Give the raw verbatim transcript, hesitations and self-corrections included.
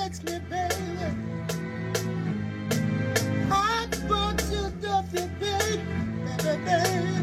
makes me, baby. I want you to feel big, baby, baby.